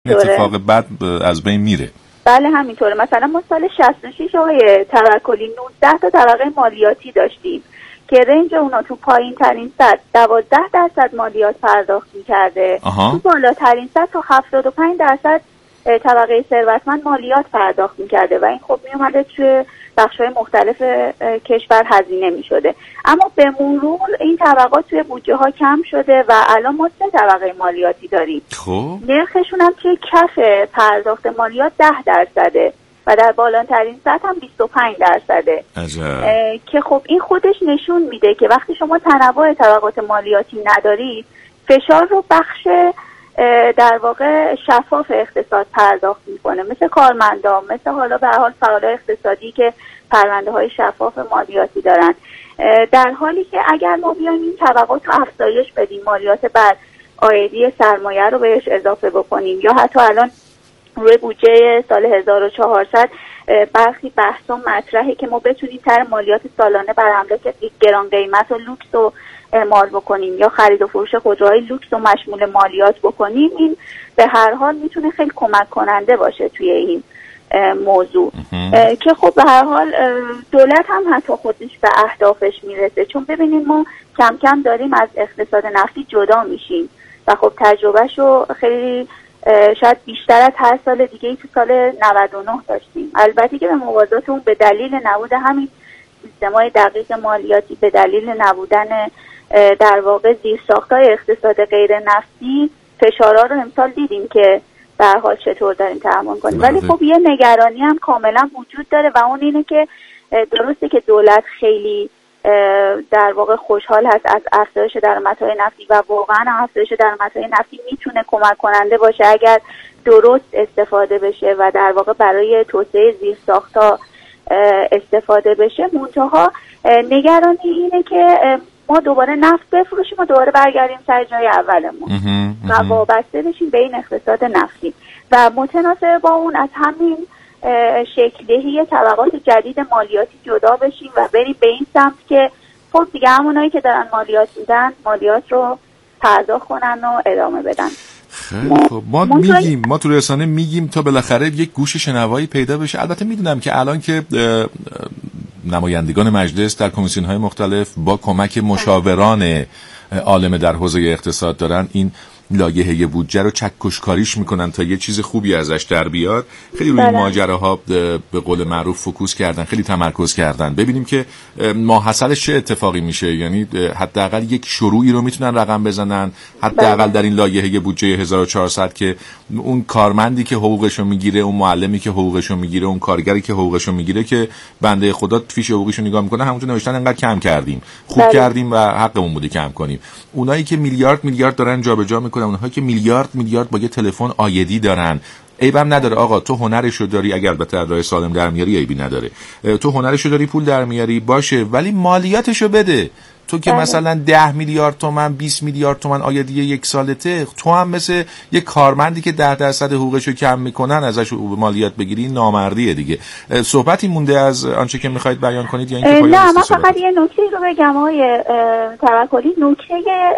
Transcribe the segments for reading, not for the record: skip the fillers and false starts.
اتفاق بد از بین میره. بله همینطوره. مثلا ما سال 66 آقای توکلی 19 تا طبقه مالیاتی داشتیم که رنج اونا تو پایین ترین سطح 12% مالیات پرداخت می‌کرده، تو بالاترین سطح تا 75% طبقه ثروتمند مالیات پرداخت می‌کرده و این خب میومده توی بخش‌های مختلف کشور هزینه می‌شده. اما به مرور این طبقات توی بودجه‌ها کم شده و الان ما 3 طبقه مالیاتی داریم. خب نرخشون هم توی کف پرداخت مالیات 10% و در بالاترین سطح هم 25%. که خب این خودش نشون میده که وقتی شما تنوع طبقات مالیاتی ندارید، فشار رو بخش در واقع شفاف اقتصاد پرداخت میکنه، مثل کارمندان، مثل حالا به هر حال فعالای اقتصادی که پرونده های شفاف مالیاتی دارن. در حالی که اگر ما بیایم این طبقات رو افزایش بدیم، مالیات بر عایدی سرمایه رو بهش اضافه بکنیم یا حتی الان روی بودجه سال 1400 برخی بحثا مطرحه که ما بتونیم تر مالیات سالانه بر املاک گران قیمت و لوکس رو اعمال بکنیم یا خرید و فروش خودروهای لوکس رو مشمول مالیات بکنیم. این به هر حال میتونه خیلی کمک کننده باشه توی این موضوع که خب به هر حال دولت هم حتی خودش به اهدافش میرسه، چون ببینیم ما کم کم داریم از اقتصاد نفتی جدا میشیم و خب تجربهشو خیلی شاید بیشتر از هر سال دیگه ای تو سال 99 داشتیم. البته که به موازات اون به دلیل نبود همین سیستم‌های دقیق مالیاتی، به دلیل نبودن در واقع زیرساخت‌های اقتصاد غیر نفتی، فشارها رو امسال دیدیم که به هر حال چطور داریم تحمل کنیم. ولی خب یه نگرانی هم کاملا وجود داره و اون اینه که درسته که دولت خیلی در واقع خوشحال هست از افزایش درآمدهای نفتی و واقعا افزایش درآمدهای نفتی میتونه کمک کننده باشه اگر درست استفاده بشه و در واقع برای توسعه زیرساخت‌ها استفاده بشه. منتها نگرانی اینه که ما دوباره نفت بفروشیم و دوباره برگردیم سر جای اولمون و وابسته بشیم به این اقتصاد نفتی و متناسب با اون از همین شکل‌دهی طبقات جدید مالیاتی جدا بشیم و بریم به این سمت که خب دیگه همونایی که دارن مالیات میدن مالیات رو پرداخت کنن و ادامه بدن. خیلی خب ما تو رسانه میگیم تا بالاخره یک گوش شنوایی پیدا بشه. البته میدونم که الان که نمایندگان مجلس در کمیسیون‌های مختلف با کمک مشاوران عالم در حوزه اقتصاد دارن این لایحه بودجه رو چکشکاریش میکنن تا یه چیز خوبی ازش در بیاد. خیلی روی این ماجراها به قول معروف فوکوس کردن، خیلی تمرکز کردن. ببینیم که ماحصلش چه اتفاقی میشه، یعنی حداقل یک شروعی رو میتونن رقم بزنن، حداقل در این لایحه بودجه 1400 که اون کارمندی که حقوقشو میگیره، اون معلمی که حقوقشو میگیره، اون کارگری که حقوقشو میگیره که بنده خدا فیش حقوقشو نگاه میکنه همونجا نوشتن انقدر کم کردیم، خوب کردیم و حقمون بوده کم کنیم. اونایی که میلیارد دارن جابجا میکنن، اونها که میلیارد با یه تلفن عایدی دارن، عیبم نداره آقا، تو هنرشو داری، اگر البته از راه سالم در میاری عیبی نداره، تو هنرشو داری پول در میاری باشه، ولی مالیاتشو بده. تو که مثلا 10 میلیارد تومان 20 میلیارد تومان عایدی یک سالته، تو هم مثل یک کارمندی که 10% حقوقشو کم میکنن ازش مالیات بگیری، نامردیه دیگه. صحبتی مونده از آنچه که میخواید بیان کنید یا اینکه پایان؟ نه، من فقط یه نکته رو بگم آقای توکلی. نکته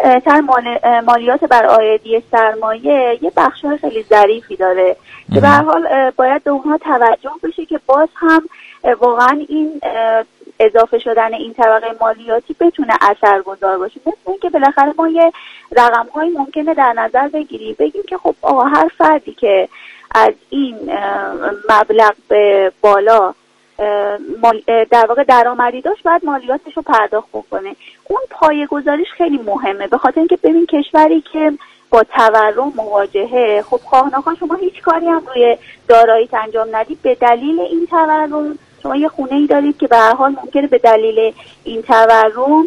مالیات بر عایدی سرمایه یه بخشای خیلی ظریفی داره که به هر حال باید به اونها توجه بشه که باز هم واقعا این اضافه شدن این طبقه مالیاتی بتونه اثرگذار باشه. مثل اینکه بالاخره ما یه رقم‌هایی ممکنه در نظر بگیم که خب آقا هر فردی که از این مبلغ به بالا در واقع درآمدی داشت باید مالیاتش رو پرداخت بکنه. اون پایه‌گذاریش خیلی مهمه، به خاطر اینکه ببین کشوری که با تورم مواجهه، خب خواه شما هیچ کاری هم روی داراییت انجام ندید، به دلیل این تورم شما یه خونه ای دارید که به هر حال ممکنه به دلیل این تورم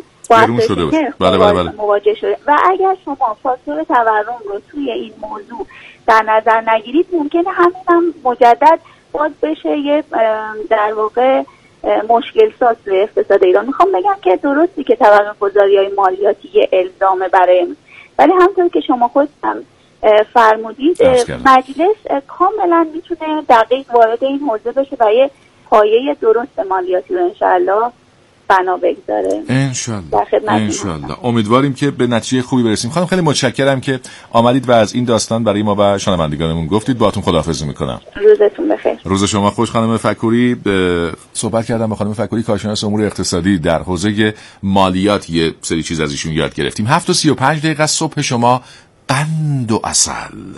مواجه شده و اگر شما فاکتور تورم رو توی این موضوع در نظر نگیرید ممکنه همین هم مجدد باز بشه یه در واقع مشکل ساز توی اقتصاد ایران. میخوام بگم که درستی که طبقه گذاری‌های مالیاتی یه الزامه برای، ولی همونطور که شما خودتون فرمودید مجلس کاملا میتونه دقیق وارد این حوزه بشه و یه پایه درست مالیاتی رو انشاءالله بنا بگذاره. انشالله امیدواریم که به نتیجه خوبی برسیم. خانم خیلی متشکرم که آمدید و از این داستان برای ما و شنوندگانمون گفتید. باهاتون خداحافظی میکنم. روزتون بخیر. روز شما خوش. خانم فکوری، صحبت کردم با خانم فکوری، کارشناس امور اقتصادی در حوزه مالیات. یه سری چیز از ایشون یاد گرفتیم. 7:35 صبح شما، قند و عسل.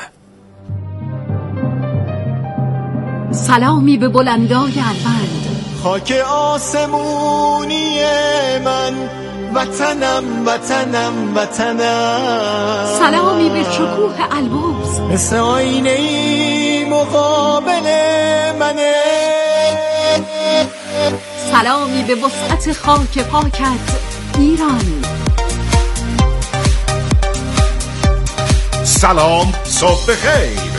سلامی به بلندای الوند، خاک آسمونی من، وطنم وطنم وطنم. سلامی به شکوه البرز، مثل آینه‌ای مقابل منه. سلامی به وسعت خاک پاکت ایران. سلام، صبح بخیر.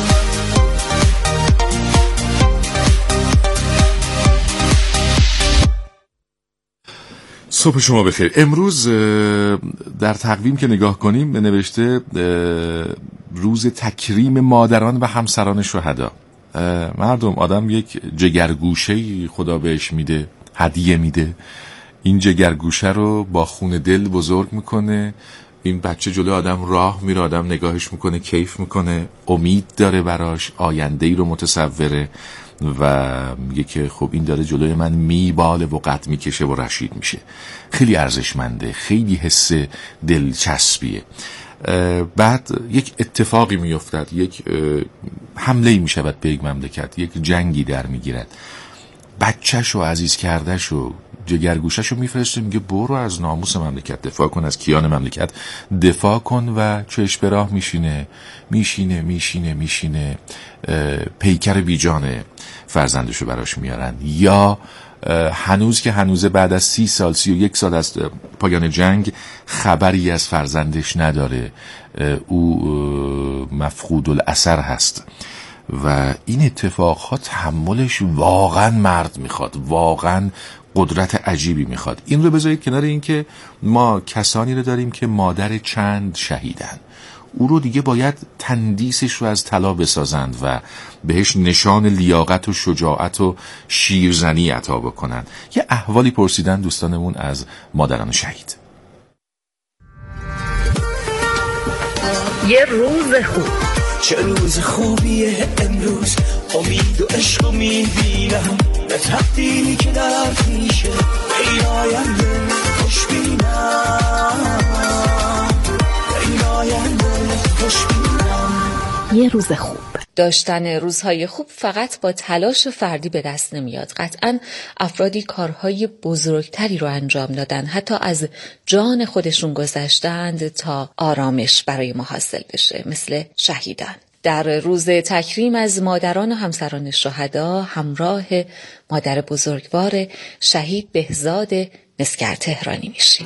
صبح شما بخیر. امروز در تقویم که نگاه کنیم نوشته روز تکریم مادران و همسران شهدا. مردم، آدم یک جگرگوشه خدا بهش میده، هدیه میده. این جگرگوشه رو با خون دل بزرگ میکنه. این بچه جلوی آدم راه میره، آدم نگاهش میکنه، کیف میکنه، امید داره براش، آینده‌ای رو متصوره و میگه که خب این داره جلوی من میباله و قد میکشه و رشید میشه. خیلی ارزشمنده، خیلی حس دلچسبیه. بعد یک اتفاقی میافتد، یک حمله‌ای میشود به یک مملکت، یک جنگی در میگیرد. بچه‌شو عزیز کرده‌شو، جگرگوشه‌شو میفرسته، میگه برو از ناموس مملکت دفاع کن، از کیان مملکت دفاع کن و چشم به راه میشینه پیکر بیجان فرزندشو براش میارن. یا هنوز که هنوزه، بعد از 30 سال 31 سال از پایان جنگ خبری از فرزندش نداره، او مفقود الاثر هست. و این اتفاقها تحملش واقعا مرد میخواد، واقعا قدرت عجیبی میخواد. این رو بذارید کنار این که ما کسانی رو داریم که مادر چند شهیدن، او رو دیگه باید تندیسش رو از طلا بسازند و بهش نشان لیاقت و شجاعت و شیرزنی عطا بکنن. یه احوالی پرسیدن دوستانمون از مادران شهید. یه روز خوب. چه روز خوبیه امروز، امید و عشق رو میبینم، به تقدیری که در میشه این آینده خوش بینم، این آینده خوش بینم. یه روز خوب. داشتن روزهای خوب فقط با تلاش فردی به دست نمیاد. قطعاً افرادی کارهای بزرگتری رو انجام دادن، حتی از جان خودشون گذشتند تا آرامش برای ما حاصل بشه، مثل شهیدان. در روز تکریم از مادران و همسران شهدا همراه مادر بزرگوار شهید بهزاد مسگر تهرانی میشیم.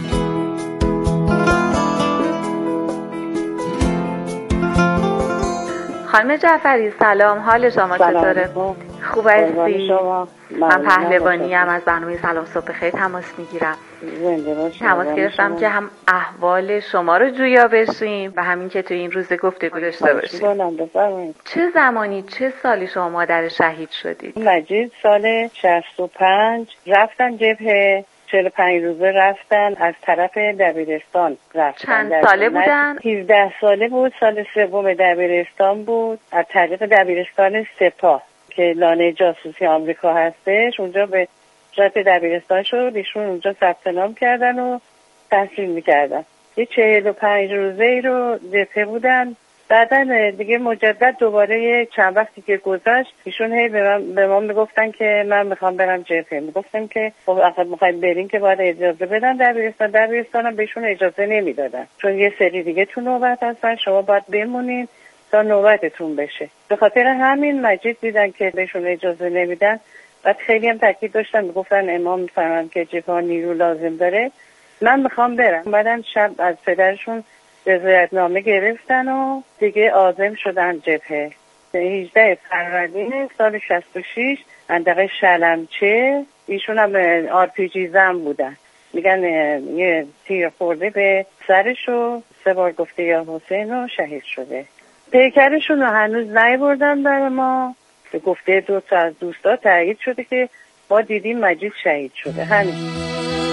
خانم جعفری سلام، حال شما چطوره؟ خوب هستی؟ من پهلوانی ام، از برنامه سلام صبح خیر تماس میگیرم. تماس گرفتم که هم احوال شما رو جویا بشیم و همین که تو این روز گفتگو داشته باشیم. چه زمانی، چه سالی شما مادر شهید شدید؟ مجید سال 65 رفتن جبهه، 45 روزه رفتن از طرف دبیرستان رفتن. چند ساله بودن؟ 17 ساله بود، سال سوم دبیرستان بود، از طریق دبیرستان سپاه که لانه جاسوسی آمریکا هستش، اونجا به جهت دبیرستان شد، ایشون اونجا ثبت نام کردن و تحصیل میکردن. یه 45 روزه ای رو جبهه بودن. بعدن دیگه مجدد دوباره چند وقتی که گذشت ایشون هی به ما میگفتن که من میخوام برم جبهه. میگفتم که خب اصلا میخوایم بریم که باید اجازه بدن دبیرستان هم بهشون اجازه نمیدادن، چون یه سری دیگه تو نوبت هستن، شما باید بمونین تا نوبتتون بشه. به خاطر همین مجید دیدن که بهشون اجازه نمیدن، بعد خیلی هم تاکید داشتن، میگفتن امام میفهمن که جبهه نیرو لازم داره، من میخوام برم. بعدن شب از پدرشون رضایتنامه گرفتن و دیگه عازم شدن جبهه. 18 فروردین سال 66 منطقه شلمچه، ایشون هم آرپیجی زن بودن. میگن یه تیر خورده به سرش و 3 بار گفته یا حسین و شهید شده. پیکرشون رو هنوز نیاوردن برای ما، به گفته 2 تا از دوستا تایید شده که ما دیدیم مجید شهید شده. همین.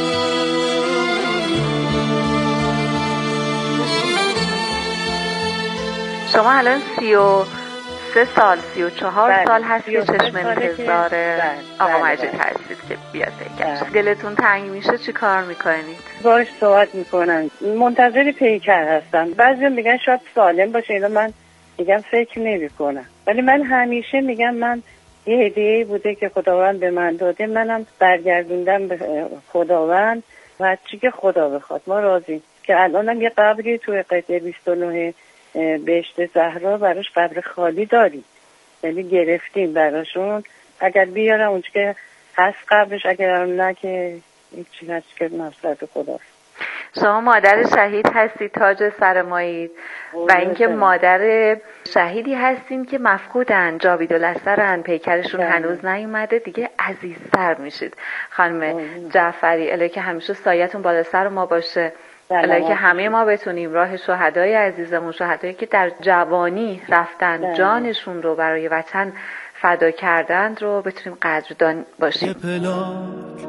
شما الان 33 سال 34 سال هست که چشم انتظار آقا مجید هستید که بیاد پیکر. دلتون تنگ میشه چی کار میکنید؟ باهاش صحبت میکنن، منتظر پیکر هستم. بعضی میگن شاید سالم باشه، اینا من میگم فکر نمیکنم، ولی من همیشه میگم من یه هدیه‌ای بوده که خداوند به من داده، منم برگردوندم به خداوند و چی که خدا بخواد ما راضیم. که الانم یه قبری توی قطعه 29 بهشت زهرا براش قبر خالی داریم، یعنی گرفتیم براشون. اگر بیارم اونچه که هست قبرش، اگر نه که هیچی هست که مصرف خداست. شما مادر شهید هستید، تاج سر مایید و اینکه مادر شهیدی هستین که مفقودن، جاوید الاسرن، پیکرشون هنوز نیومده، دیگه عزیزتر میشید. خانم جعفری، الهی که همیشه سایتون بالا سر ما باشه، الهی که همه ما بتونیم راه شهدای عزیزمون، شهدایی که در جوانی رفتن جانشون رو برای وطن فدا کردند رو بتونیم قدردان باشیم. یه پلاک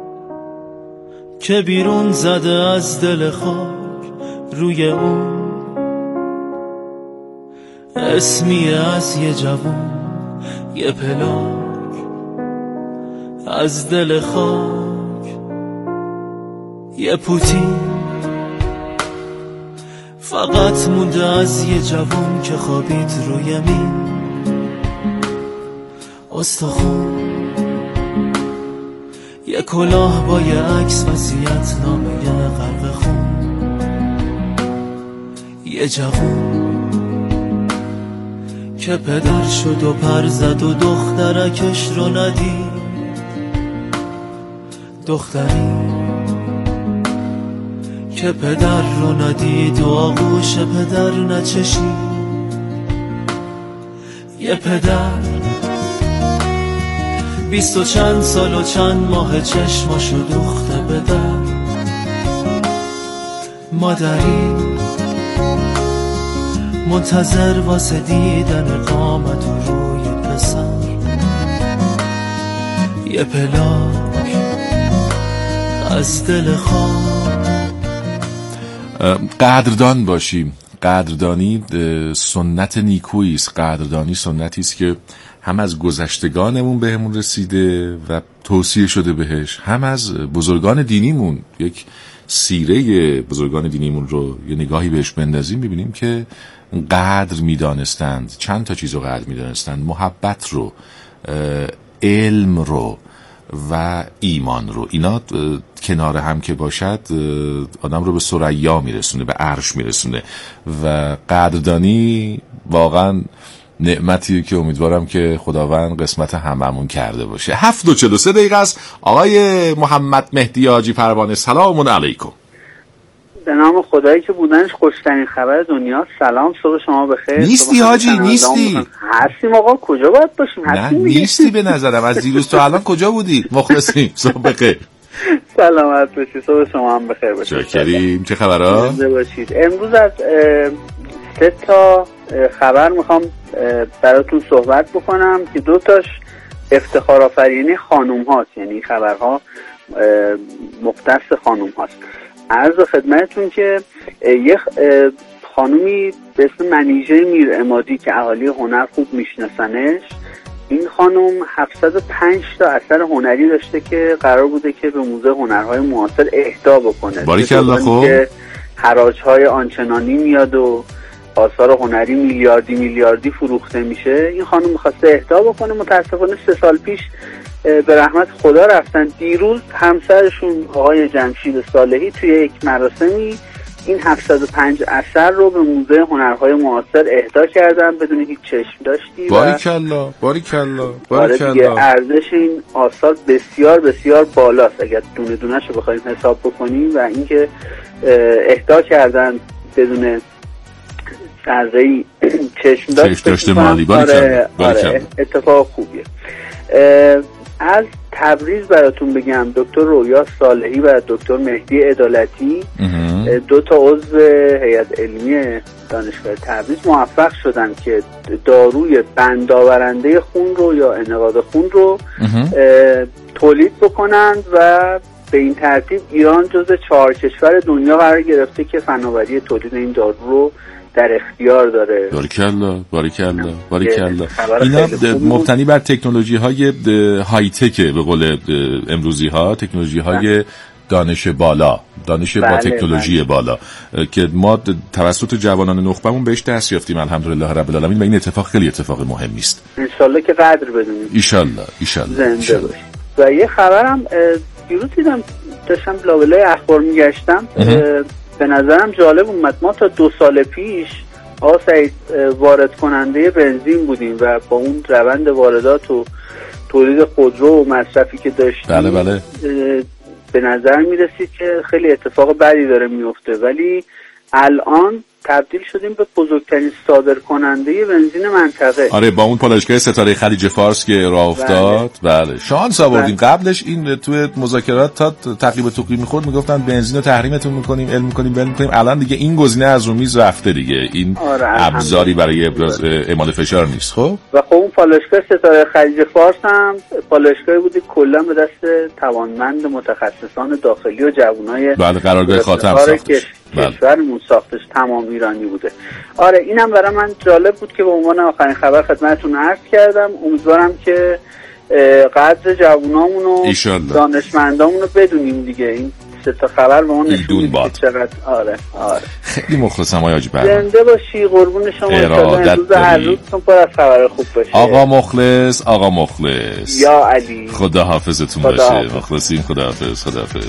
که بیرون زده از دل خاک، روی اون اسمی از یه جوان، یه پلاک از دل خاک، یه پوتی فقط مونده از یه جوان که خوابید روی می استخون، یه کلاه با یه عکس وصیت نامه غرق خون، یه جوون که پدر شد و پر زد و دخترکش رو ندید، دختری که پدر رو ندید و آغوش پدر نچشید، یه پدر 20 و چند سال و چند ماه چشماشو دوخته به در، مادری منتظر واسه دیدن قامت و روی پسر، یه پلاک از دل خاک. قدردان باشیم. قدردانی سنت نیکویی است. قدردانی سنتی است که هم از گذشتگانمون بهمون رسیده و توصیه شده بهش، هم از بزرگان دینیمون. یک سیره بزرگان دینیمون رو یه نگاهی بهش بندازیم ببینیم که قدر میدانستند، چند تا چیز رو قدر میدانستند: محبت رو، علم رو و ایمان رو. اینا کنار هم که باشد آدم رو به ثریا میرسونه، به عرش میرسونه. و قدردانی واقعا نعمتیه که امیدوارم که خداوند قسمت هممون کرده باشه. 7:43 دقیقه است. آقای محمد مهدی حاجی پروانه، سلام علیکم. به نام خدایی که بودنش خوشترین خبر دنیا. سلام، صبح شما بخیر. نیستی حاجی؟ نیستی؟ هستیم آقا، کجا باید باشیم؟ نه نیستی به نظرم. از دیروز تا الان کجا بودی؟ مخلصیم. صبح بخیر. سلامت باشید. صبح شما هم بخیر باشه. شکریم. چه خبرها؟ زنده باشید. امروز از 3 تا خبر میخوام براتون صحبت بکنم که 2 تاش افتخار آفرینی خانوم هاست، یعنی خبرها مختص خانوم هاست. عرض خدمتتون که یه خانومی به اسم منیژه میر عمادی که اهالی هنر خوب میشناسنش، این خانوم 705 تا اثر هنری داشته که قرار بوده که به موزه هنرهای معاصر اهدا بکنه. باریکالله. خوب که حراج‌های آنچنانی میاد و آثار هنری میلیاردی فروخته میشه. این خانم میخواسته اهدا بکنه، متاسفانه 3 سال پیش به رحمت خدا رفتن. دیروز همسرشون آقای جمشید صالحی توی یک مراسمی این 705 اثر رو به موزه هنرهای معاصر اهدا کردن بدون هیچ چشم داشتی. باریکالله. ارزش این آثار بسیار بسیار بالاست اگر دونه دونه‌شو رو بخوایم حساب بکنیم، و اینکه اهدا کردن بدون ذره‌ای چشم داشته مالی. باریکالله. اتفاق خوبیه. از تبریز براتون بگم دکتر رویا صالحی و دکتر مهدی عدالتی 2 تا عضو هیئت علمی دانشگاه تبریز موفق شدن که داروی بندآورنده خون رو یا انعقاد خون رو تولید بکنند و به این ترتیب ایران جزو 4 کشور دنیا قرار گرفته که فناوری تولید این دارو رو در اختیار داره. باریکلا. اینا مبتنی بر تکنولوژی های های تک به قول امروزی ها، تکنولوژی های دانش بالا، دانش با تکنولوژی بالا که ما توسط جوانان نخبه‌مون بهش دست یافتیم الحمدلله رب العالمین و این اتفاق خیلی اتفاق مهمی است. ان شاءالله که قدر بدونیم. ان شاءالله زنده باشید. و یه خبرم دیروز دیدم، داشتم لابلای اخبار میگشتم، به نظرم جالب اومد. ما تا 2 سال پیش سعید وارد کننده بنزین بودیم و با اون روند واردات و تولید خودرو و مصرفی که داشتیم بله به نظر میرسید که خیلی اتفاق بدی داره میفته، ولی الان تبدیل شدیم به بزرگترین صادر کننده بنزین منطقه. آره، با اون پالایشگاه ستاره خلیج فارس که راه افتاد. بله شانس آوردیم. قبلش این توی مذاکرات تا تقریبا توقی میخورد میگفتن بنزین رو تحریمتون میکنیم، علم میکنیم. الان دیگه این گزینه از رو میز رفته دیگه. این ابزاری برای ابراز اعمال فشار نیست. خب و اون پالایشگاه ستاره خلیج فارس هم پالایشگاهی بود کلا به دست توانمند متخصصان داخلی و جوانای قرارگاه خاتم کشورمون ساختش، تمام ایرانی بوده. آره اینم برای من جالب بود که به عنوان آخرین خبر خدمتتون عرض کردم. امیدوارم که قدر جوانامون و دانشمندامون رو بدونیم دیگه. این 3 تا خبر به ما نشون میده چقدر. آره خیلی مخلصم آقای حاجی بهمن. زنده باشی، قربون شما. امروز هر روزتون پر از خبر خوب باشه. آقا مخلص یا علی، خدا حافظتون باشه. مخلصیم. خدا حافظ.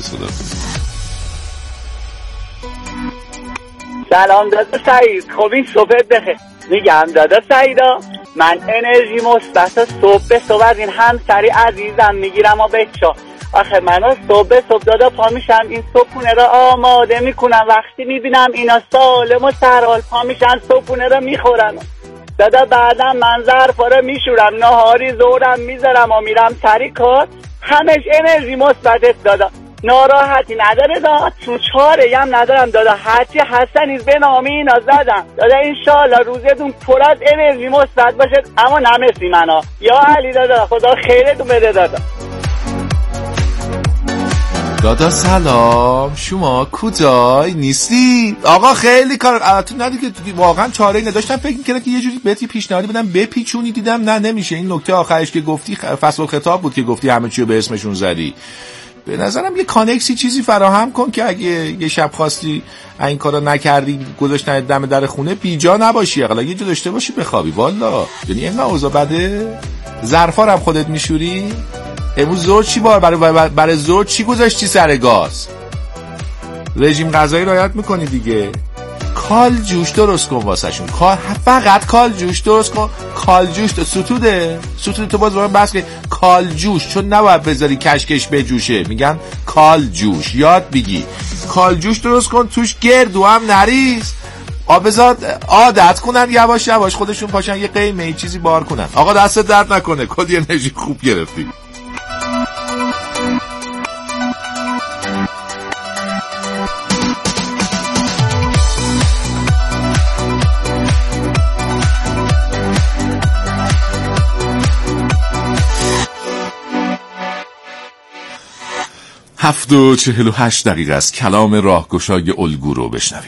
سلام دادا سعید، خب این صبحت بخیر. میگم دادا سعیدا، من انرژی مثبت صبح از این همسری عزیزم میگیرم و بچا. آخه من صبح دادا پا میشم این صبحونه را آماده میکنم، وقتی میبینم اینا سالم و سرحال پا میشن صبحونه را میخورن دادا، بعدم من ظرفا را میشورم، نهاری ظهرم میذارم و میرم سری کار. همش انرژی مثبت دادا، ناراحتی نداره دادا، چون چاره هم ندارم دادا، هرچی هستن نیز به نامی اینا زدم دادا. انشالله روزتون پر از انرژی مثبت باشه، اما نمسی منا. یا علی دادا، خدا خیرتون بده دادا. دادا سلام، شما کجای نیستی؟ آقا خیلی کار تو ندید که واقعا چاره ای نداشتم. فکر می‌کردم که یه جوری بهتی پیشنهادی بدم بپیچونی، دیدم نه نمیشه. این نکته آخرش که گفتی فصل خطاب بود که گفتی همه چی رو به اسمشون زدی. به نظرم یه کانکسی چیزی فراهم کن که اگه یه شب خواستی این کارا نکردی گذاشتن دم در خونه بیجا نباشی، اقلا یه جا داشته باشی بخوابی. والا یعنی اینقدر اوضاع بده؟ ظرفا رو هم خودت میشوری؟ امروز زور چی برای زور چی گذاشتی سر گاز؟ رژیم غذایی رعایت میکنی دیگه. کال جوش درست کن واسهشون، فقط کال جوش درست کن. کال جوش ستوده تو باز برام بس که کال جوش، چون نباید بذاری کشکش بجوشه، میگن کال جوش. یاد بگی کال جوش درست کن، توش گردو هم نریز، آبزاد عادت کنن یواش یواش خودشون پاشن یه قیمه چیزی بار کنن. آقا دست درد نکنه، کدی انرژی خوب گرفتی. هفت و 48 دقیقه است. کلام راهگشای الگو رو بشنویم.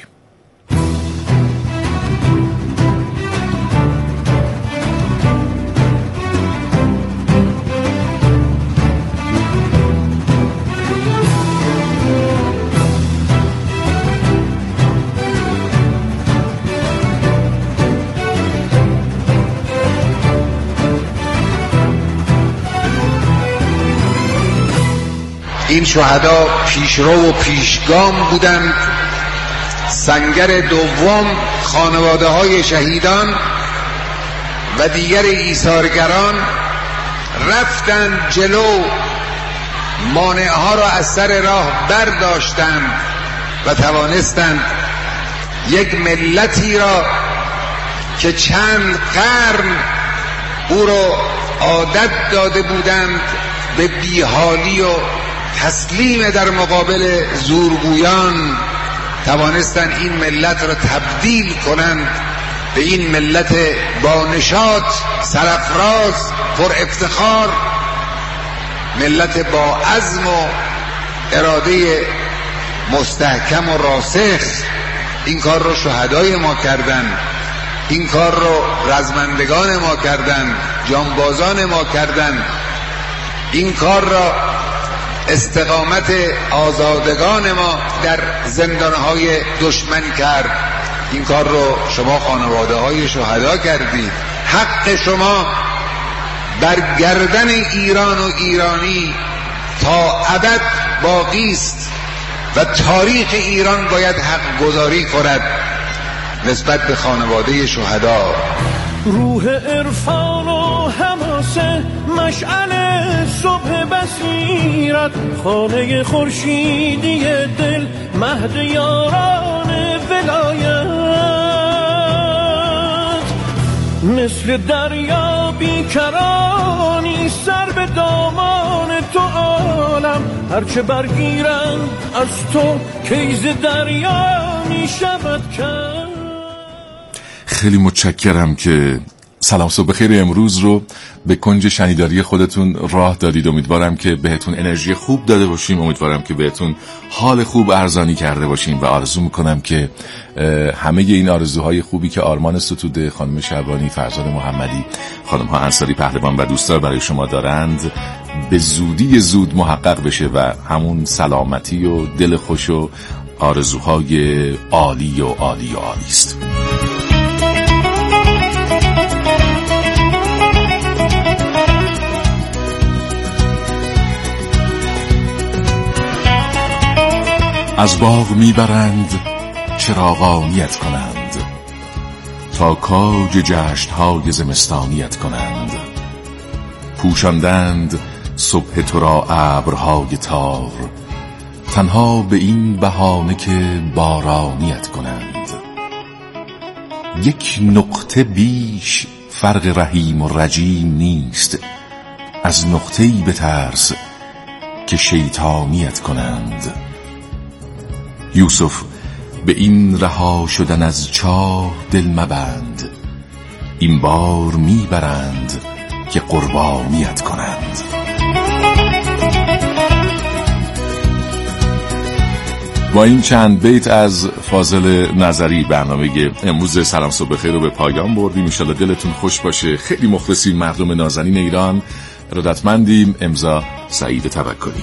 این شهدا پیشرو و پیشگام بودند. سنگر دوم خانواده های شهیدان و دیگر ایثارگران رفتند جلو، مانعها را از سر راه برداشتند و توانستند یک ملتی را که چند قرن او را عادت داده بودند به بیحالی و تسلیم در مقابل زورگویان، توانستند این ملت را تبدیل کنند به این ملت با نشاط، سرافراز، پر افتخار، ملت با عزم و اراده مستحکم و راسخ این کار رو شهدای ما کردن، این کار رو رزمندگان ما کردن، جانبازان ما کردن، این کار را استقامت آزادگان ما در زندانهای دشمن کرد. این کار رو شما خانواده های شهدا کردید. حق شما بر گردن ایران و ایرانی تا ابد باقی است و تاریخ ایران باید حق گذاری کند نسبت به خانواده شهدا. روح عرفان و حماسه مشعل صبح بصیرت، خانه خورشیدی دل مهد یاران ولایت، مثل دریا بیکرانی سر به دامان تو عالم، هرچه برگیرند از تو کیز دریا می شود کرد. خیلی متشکرم که سلام صبح بخیر امروز رو به کنج شنیداری خودتون راه دادید. امیدوارم که بهتون انرژی خوب داده باشیم، امیدوارم که بهتون حال خوب ارزانی کرده باشیم و آرزو میکنم که همه این آرزوهای خوبی که آرمان ستوده، خانم شعبانی، فرزاد محمدی، خانم ها انصاری پهلوان و دوستان برای شما دارند به زودی زود محقق بشه و همون سلامتی و دل خوش و آرزوهای عالی و عالی و عالی است. از باغ میبرند چراغانیت کنند، تا کاج جشن‌های زمستانیت کنند. پوشاندند صبح تو را ابرهای تار، تنها به این بهانه که بارانیت کنند. یک نقطه بیش فرق رحیم و رجیم نیست، از نقطه‌ای بترس که شیطانیت کنند. یوسف به این رها شدن از چاه دل مبند، این بار میبرند که قربانیت کنند. با این چند بیت از فاضل نظری برنامه امروز سلام صبح بخیر رو به پایان بردیم. ان شاءالله دلتون خوش باشه. خیلی مخلصیم، مردم نازنین ایران، ارادتمندیم. امضا سعید توکلی.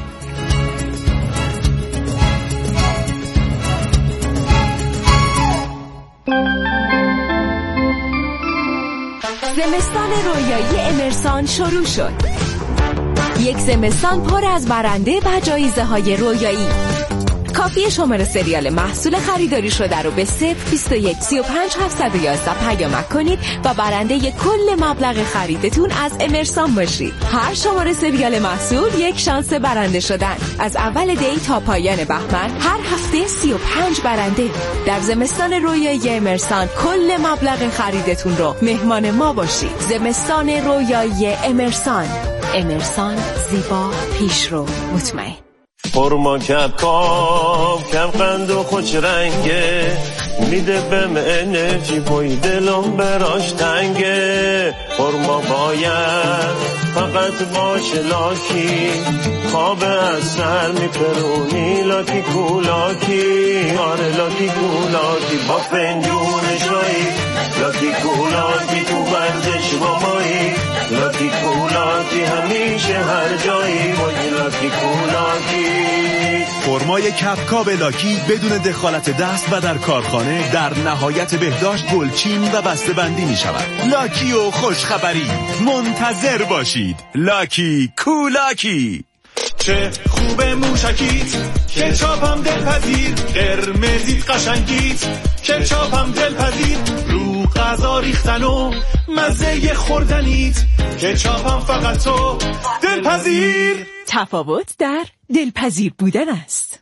زمستان رویایی امرسان شروع شد. یک زمستان پر از برنده و جایزه های رویایی. کافیه شماره سریال محصول خریداری شده رو به 021 35 711 پیامک کنید و برنده کل مبلغ خریدتون از امرسان باشید. هر شماره سریال محصول یک شانس برنده شدن. از اول دی تا پایان بهمن هر هفته 35 برنده. در زمستان رویایی امرسان کل مبلغ خریدتون رو مهمان ما باشید. زمستان رویایی امرسان. امرسان، زیبا، پیشرو، مطمئن. خورما کباب کم قند و خوش رنگه، میده بهم انرژی بای دلم براش تنگه. خورما باید فقط باشه لاکی، خواب از سر میپرونی لاکی کولاکی. آره لاکی کولاکی با فنجون شایی، لاکی کولاکی تو ورزش با مایی، لاکی کولاکی همیشه هر جایی بای لاکی کولاکی. خرمای کپکاب لاکی بدون دخالت دست و در کارخانه در نهایت بهداشت گلچین و بسته بندی می شود. لاکی و خوشخبری منتظر باشید. لاکی کولاکی. چه خوبه موشکیت، کچاپم دلپذیر، قرمزیت قشنگیت، کچاپم دلپذیر، رو غذا ریختن و مزه خوردنیت، کچاپم فقط تو دلپذیر. تفاوت در دلپذیر بودن است.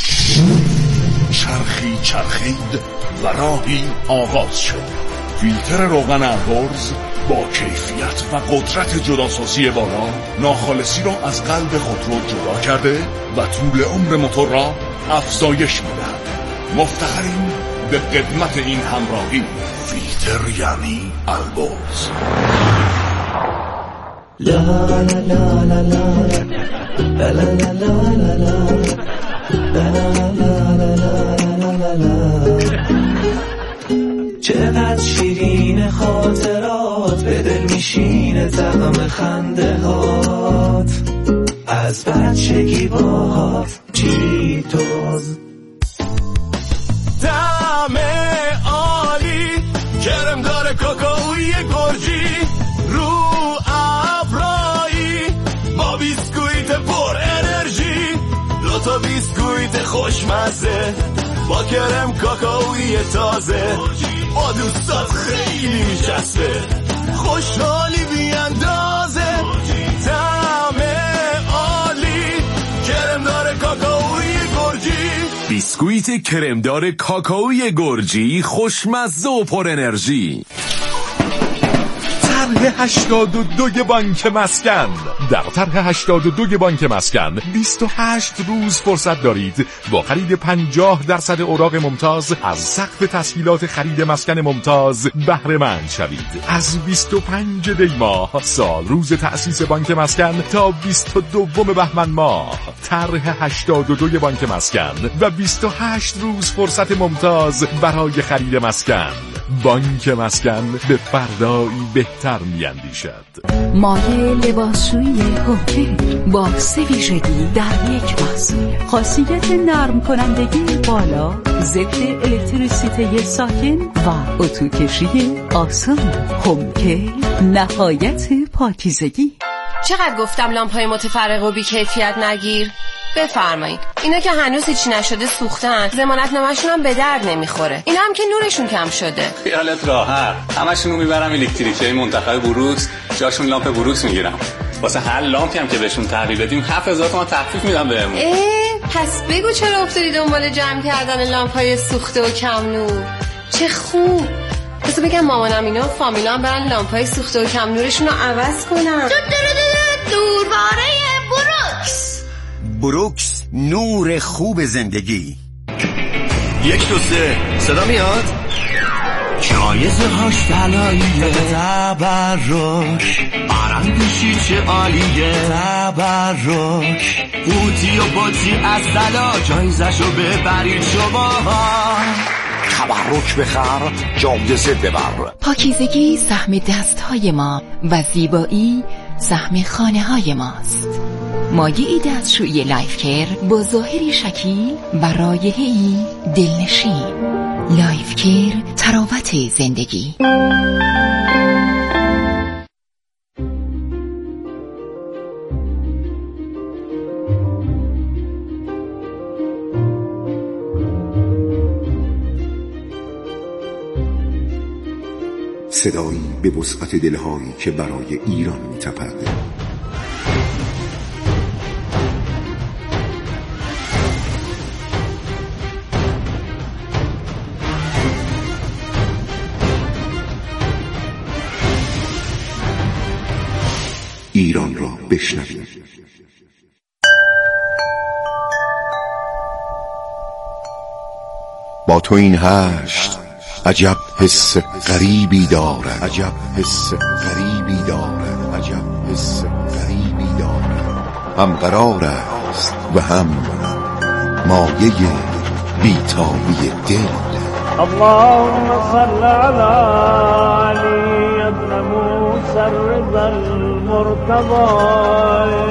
چرخی چرخید و راهی آغاز شد. فیلتر روغن البرز با کیفیت و قدرت جداسازی بالا ناخالصی را از قلب خودرو جدا کرده و طول عمر موتور را افزایش می‌دهد. مفتخریم به قدمت این همراهی. فیلتر یعنی البرز. لا لا لا لا لا لا لا لا لا لا لا لا لا لا لا لا لا چقدر شیرین خاطرات به دل میشینه طعم خنده هات از بچگی باهات چیتوز طعم عالی کرم داره کاکائوی گرجی رو ابرایی با بیسکویت پر انرژی دوتا بیسکویت خوشمزه با کرم کاکائوی تازه با دوستات خیلی میچسبه خوشحالی بیاندازه طعم عالی کرمدار کاکائوی گرجی بیسکویت کرمدار کاکائوی گرجی خوشمزه و پر انرژی. طرح 82 بانک مسکن. در طرح 82 بانک مسکن 28 روز فرصت دارید با خرید 50% اوراق ممتاز از سقف تسهیلات خرید مسکن ممتاز بهره مند شوید. از 25 دی ماه سال روز تأسیس بانک مسکن تا 22 بهمن ماه. طرح 82 بانک مسکن و 28 روز فرصت ممتاز برای خرید مسکن. بانک مسکن به فردایی بهتر میاندیشد. مایه لباسشویی هوکی با 3 ویژگی در یک محصول. خاصیت نرم کنندگی بالا، ضد الکتریسیته ساکن و اتوکشی آسان. هوکی نهایت پاکیزگی. چقدر گفتم لامپ‌های متفرق و بی کیفیت نگیر؟ بفرمایید. اینا که هنوز هیچی نشده سوختن، ضمانتنامه‌شون هم به درد نمیخوره. اینا هم که نورشون کم شده. خیالت راحت. همشونو میبرم الکتریکیه منتخب بروکس، جاشون لامپ بروکس میگیرم. واسه هر لامپی هم که بهشون تحویل بدیم 7000 تومان تخفیف میدم بهمون. پس بگو چرا افتادی دنبال جمع کردن لامپ‌های سوخته و کم نور؟ چه خوب. بس بگم مامانم اینا فامیلا هم برن لامپ‌های سوخته و کم نورشون رو عوض کنن. دورواره بروکس. بروکس، نور خوب زندگی. 1 2 3 صدا میاد؟ جایزه هاش طلاییه، تبرک برندشی چه عالیه، تبرک قوطی و باطی از طلا، جایزشو ببرید شما. تبرک بخر، جایزه ببر. پاکیزگی سهم دستهای ما و زیبایی سهم خانه های ماست. مایعی دستشویی لایف کیر با ظاهری شکیل و رایحه‌ای دلنشین. لایف کیر، تراوت زندگی. صدایی به وسعت دلهایی که برای ایران می‌تپد. ایران را بشنوید. با تو این هشت عجب حس غریبی دارد، عجب حس غریبی دارد، عجب حس غریبی دارد. هم قرار است و هم مایه بیتابی دل. اللهم صل على علي ابن موسى الرضا المرتضى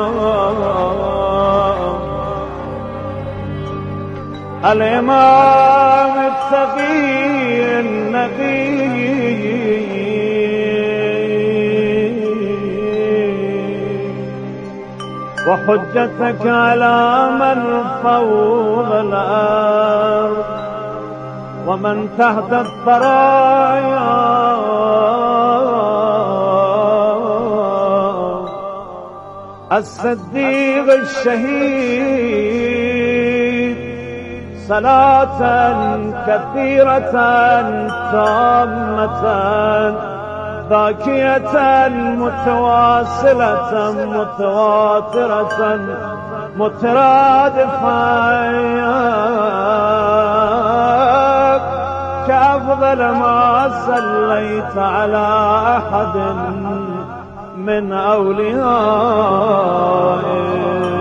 الإمام التقي النبي وحجتك على من فوق الأرض ومن تحت الثرايا الصديق الشهيد صلاة كثيرة تامة باكية متواصلة متواترة مترادفة كأفضل ما صليت على أحد من أوليائك